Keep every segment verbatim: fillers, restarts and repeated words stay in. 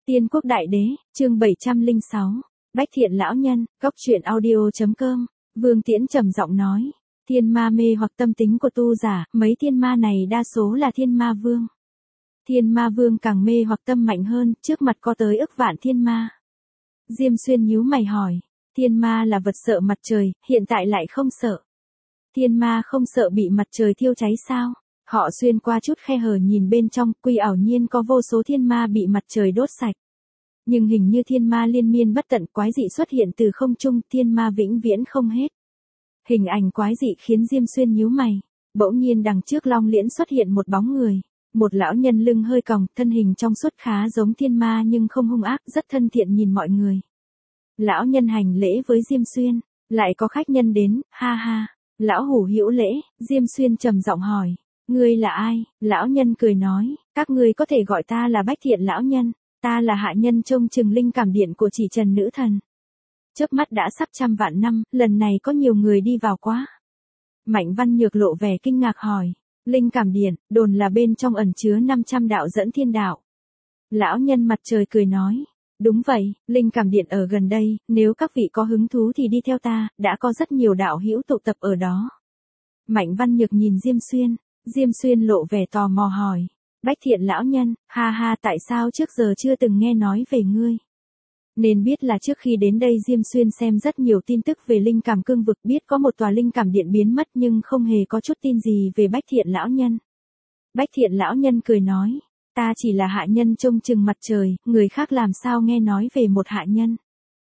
Tiên Quốc Đại Đế, chương bảy trăm lẻ sáu. Bách Thiện Lão Nhân, góc truyện audio.com. Vương Tiễn trầm giọng nói, thiên ma mê hoặc tâm tính của tu giả, mấy thiên ma này đa số là thiên ma vương. Thiên ma vương càng mê hoặc tâm mạnh hơn, trước mặt có tới ức vạn thiên ma. Diêm Xuyên nhíu mày hỏi, thiên ma là vật sợ mặt trời, hiện tại lại không sợ. Thiên ma không sợ bị mặt trời thiêu cháy sao? Họ xuyên qua chút khe hở nhìn bên trong, quy ảo nhiên có vô số thiên ma bị mặt trời đốt sạch. Nhưng hình như thiên ma liên miên bất tận quái dị xuất hiện từ không trung, thiên ma vĩnh viễn không hết. Hình ảnh quái dị khiến Diêm Xuyên nhíu mày. Bỗng nhiên đằng trước Long Liễn xuất hiện một bóng người. Một lão nhân lưng hơi còng, thân hình trong suốt khá giống thiên ma nhưng không hung ác, rất thân thiện nhìn mọi người. Lão nhân hành lễ với Diêm Xuyên, lại có khách nhân đến, ha ha. Lão hủ hữu lễ, Diêm Xuyên trầm giọng hỏi. Ngươi là ai? Lão nhân cười nói, các ngươi có thể gọi ta là Bách Thiện Lão Nhân, ta là hạ nhân trông chừng linh cảm điện của chỉ trần nữ thần. Chớp mắt đã sắp trăm vạn năm, lần này có nhiều người đi vào quá. Mạnh Văn Nhược lộ vẻ kinh ngạc hỏi, linh cảm điện, đồn là bên trong ẩn chứa năm trăm đạo dẫn thiên đạo. Lão nhân mặt trời cười nói, đúng vậy, linh cảm điện ở gần đây, nếu các vị có hứng thú thì đi theo ta, đã có rất nhiều đạo hữu tụ tập ở đó. Mạnh Văn Nhược nhìn Diêm Xuyên. Diêm Xuyên lộ vẻ tò mò hỏi, Bách Thiện Lão Nhân, ha ha, tại sao trước giờ chưa từng nghe nói về ngươi? Nên biết là trước khi đến đây Diêm Xuyên xem rất nhiều tin tức về linh cảm cương vực, biết có một tòa linh cảm điện biến mất nhưng không hề có chút tin gì về Bách Thiện Lão Nhân. Bách Thiện Lão Nhân cười nói, ta chỉ là hạ nhân trông chừng mặt trời, người khác làm sao nghe nói về một hạ nhân.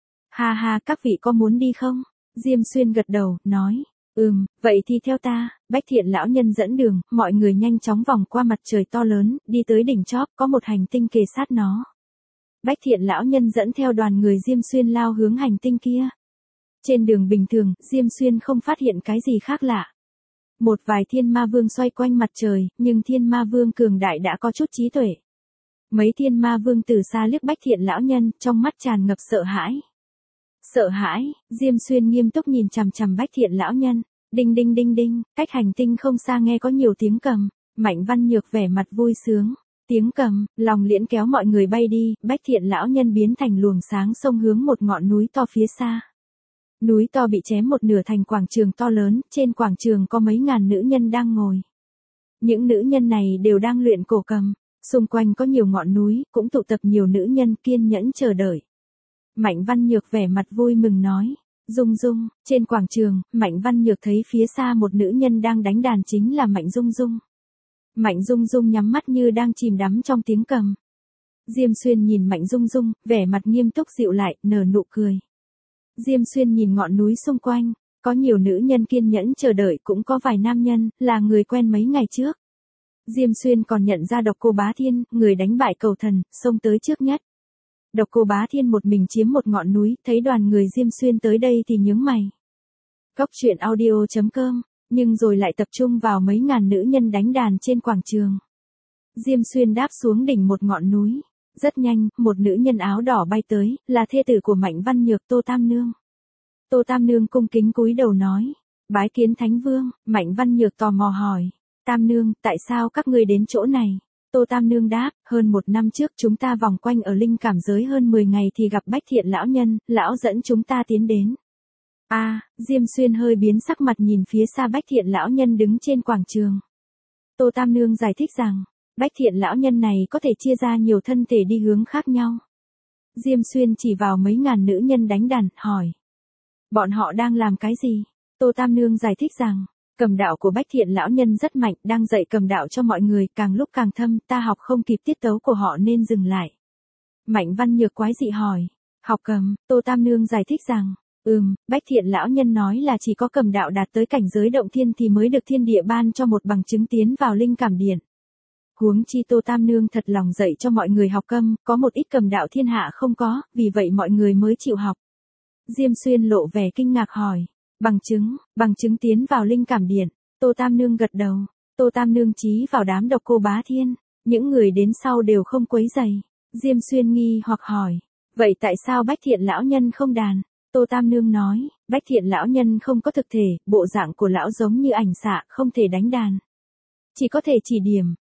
Ha ha, các vị có muốn đi không? Diêm Xuyên gật đầu, nói. Ừm, vậy thì theo ta. Bách Thiện Lão Nhân dẫn đường, mọi người nhanh chóng vòng qua mặt trời to lớn, đi tới đỉnh chóp, có một hành tinh kề sát nó. Bách Thiện Lão Nhân dẫn theo đoàn người Diêm Xuyên lao hướng hành tinh kia. Trên đường bình thường, Diêm Xuyên không phát hiện cái gì khác lạ. Một vài thiên ma vương xoay quanh mặt trời, nhưng thiên ma vương cường đại đã có chút trí tuệ. Mấy thiên ma vương từ xa liếc Bách Thiện Lão Nhân, trong mắt tràn ngập sợ hãi. Sợ hãi, Diêm Xuyên nghiêm túc nhìn chằm chằm Bách Thiện Lão Nhân. Đinh đinh đinh đinh, cách hành tinh không xa nghe có nhiều tiếng cầm. Mạnh Văn Nhược vẻ mặt vui sướng. Tiếng cầm, Long Liễn kéo mọi người bay đi, Bách Thiện Lão Nhân biến thành luồng sáng xông hướng một ngọn núi to phía xa. Núi to bị chém một nửa thành quảng trường to lớn, trên quảng trường có mấy ngàn nữ nhân đang ngồi. Những nữ nhân này đều đang luyện cổ cầm, xung quanh có nhiều ngọn núi, cũng tụ tập nhiều nữ nhân kiên nhẫn chờ đợi. Mạnh Văn Nhược vẻ mặt vui mừng nói. Dung Dung, trên quảng trường, Mạnh Văn Nhược thấy phía xa một nữ nhân đang đánh đàn chính là Mạnh Dung Dung. Mạnh Dung Dung nhắm mắt như đang chìm đắm trong tiếng cầm. Diêm Xuyên nhìn Mạnh Dung Dung, vẻ mặt nghiêm túc dịu lại, nở nụ cười. Diêm Xuyên nhìn ngọn núi xung quanh, có nhiều nữ nhân kiên nhẫn chờ đợi, cũng có vài nam nhân, là người quen mấy ngày trước. Diêm Xuyên còn nhận ra Độc Cô Bá Thiên, người đánh bại cầu thần, xông tới trước nhất. Độc Cô Bá Thiên một mình chiếm một ngọn núi, thấy đoàn người Diêm Xuyên tới đây thì nhướng mày. Góc truyện audio.com, nhưng rồi lại tập trung vào mấy ngàn nữ nhân đánh đàn trên quảng trường. Diêm Xuyên đáp xuống đỉnh một ngọn núi. Rất nhanh, một nữ nhân áo đỏ bay tới, là thê tử của Mạnh Văn Nhược, Tô Tam Nương. Tô Tam Nương cung kính cúi đầu nói, bái kiến Thánh Vương. Mạnh Văn Nhược tò mò hỏi, Tam Nương, tại sao các ngươi đến chỗ này? Tô Tam Nương đáp, hơn một năm trước chúng ta vòng quanh ở linh cảm giới hơn mười ngày thì gặp Bách Thiện Lão Nhân, lão dẫn chúng ta tiến đến. A, à, Diêm Xuyên hơi biến sắc mặt nhìn phía xa Bách Thiện Lão Nhân đứng trên quảng trường. Tô Tam Nương giải thích rằng, Bách Thiện Lão Nhân này có thể chia ra nhiều thân thể đi hướng khác nhau. Diêm Xuyên chỉ vào mấy ngàn nữ nhân đánh đàn, hỏi. Bọn họ đang làm cái gì? Tô Tam Nương giải thích rằng, cầm đạo của Bách Thiện Lão Nhân rất mạnh, đang dạy cầm đạo cho mọi người, càng lúc càng thâm, ta học không kịp tiết tấu của họ nên dừng lại. Mạnh Văn Nhược quái dị hỏi, học cầm? Tô Tam Nương giải thích rằng, ừm, Bách Thiện Lão Nhân nói là chỉ có cầm đạo đạt tới cảnh giới động thiên thì mới được thiên địa ban cho một bằng chứng tiến vào linh cảm điện. Huống chi Tô Tam Nương thật lòng dạy cho mọi người học cầm, có một ít cầm đạo thiên hạ không có, vì vậy mọi người mới chịu học. Diêm Xuyên lộ vẻ kinh ngạc hỏi. Bằng chứng, bằng chứng tiến vào linh cảm điện. Tô Tam Nương gật đầu. Tô Tam Nương chí vào đám Độc Cô Bá Thiên. Những người đến sau đều không quấy rầy. Diêm Xuyên nghi hoặc hỏi. Vậy tại sao Bách Thiện Lão Nhân không đàn? Tô Tam Nương nói. Bách Thiện Lão Nhân không có thực thể, bộ dạng của lão giống như ảnh xạ, không thể đánh đàn. Chỉ có thể chỉ điểm.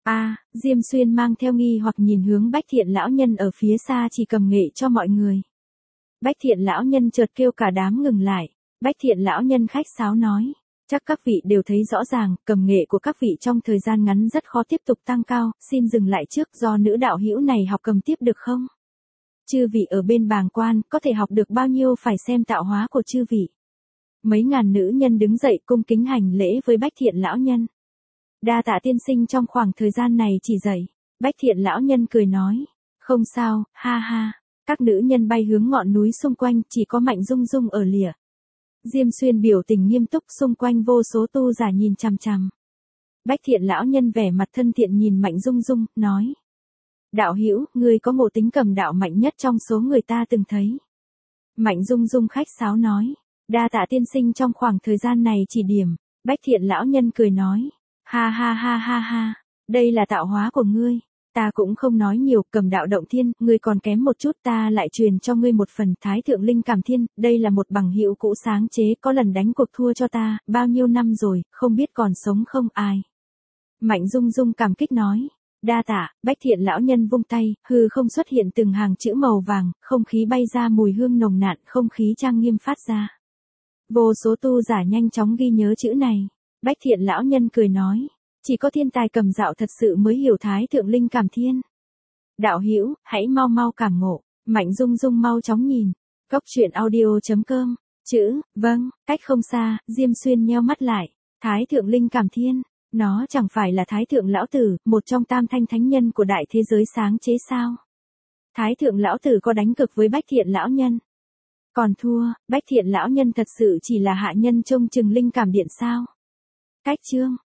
A, Diêm Xuyên mang theo nghi hoặc nhìn hướng Bách Thiện lão nhân ở phía xa chỉ cầm nghệ cho mọi người. Bách Thiện lão nhân chợt kêu cả đám ngừng lại. Bách Thiện lão nhân khách sáo nói, chắc các vị đều thấy rõ ràng, cầm nghệ của các vị trong thời gian ngắn rất khó tiếp tục tăng cao, xin dừng lại trước, do nữ đạo hữu này học cầm tiếp được không? Chư vị ở bên bàng quan, có thể học được bao nhiêu phải xem tạo hóa của chư vị. Mấy ngàn nữ nhân đứng dậy cung kính hành lễ với Bách Thiện lão nhân. Đa tạ tiên sinh trong khoảng thời gian này chỉ dạy. Bách Thiện lão nhân cười nói, không sao, ha ha. Các nữ nhân bay hướng ngọn núi xung quanh, chỉ có Mạnh Dung Dung ở lìa. Diêm Xuyên biểu tình nghiêm túc, xung quanh vô số tu giả nhìn chằm chằm. Bách Thiện lão nhân vẻ mặt thân thiện nhìn Mạnh Dung Dung, nói. Đạo hữu, ngươi có ngộ tính cầm đạo mạnh nhất trong số người ta từng thấy. Mạnh Dung Dung khách sáo nói, đa tạ tiên sinh trong khoảng thời gian này chỉ điểm. Bách Thiện lão nhân cười nói, ha ha ha ha ha, đây là tạo hóa của ngươi. Ta cũng không nói nhiều, cầm đạo động thiên, ngươi còn kém một chút, ta lại truyền cho ngươi một phần. Thái thượng linh cảm thiên, đây là một bằng hữu cũ sáng chế, có lần đánh cuộc thua cho ta, bao nhiêu năm rồi, không biết còn sống không ai. Mạnh Dung Dung cảm kích nói, đa tạ. Bách Thiện lão nhân vung tay, hư không xuất hiện từng hàng chữ màu vàng, không khí bay ra mùi hương nồng nàn, không khí trang nghiêm phát ra. Vô số tu giả nhanh chóng ghi nhớ chữ này. Bách Thiện lão nhân cười nói, chỉ có thiên tài cầm dạo thật sự mới hiểu Thái thượng linh cảm thiên. Đạo hữu, hãy mau mau cảm ngộ. Mạnh Dung Dung mau chóng nhìn. Góc truyện audio chấm com. Chữ, vâng, cách không xa, Diêm Xuyên nheo mắt lại. Thái thượng linh cảm thiên, nó chẳng phải là Thái thượng lão tử, một trong tam thanh thánh nhân của đại thế giới sáng chế sao? Thái thượng lão tử có đánh cực với Bách Thiện lão nhân? Còn thua, Bách Thiện lão nhân thật sự chỉ là hạ nhân trông chừng linh cảm điện sao? Cách chương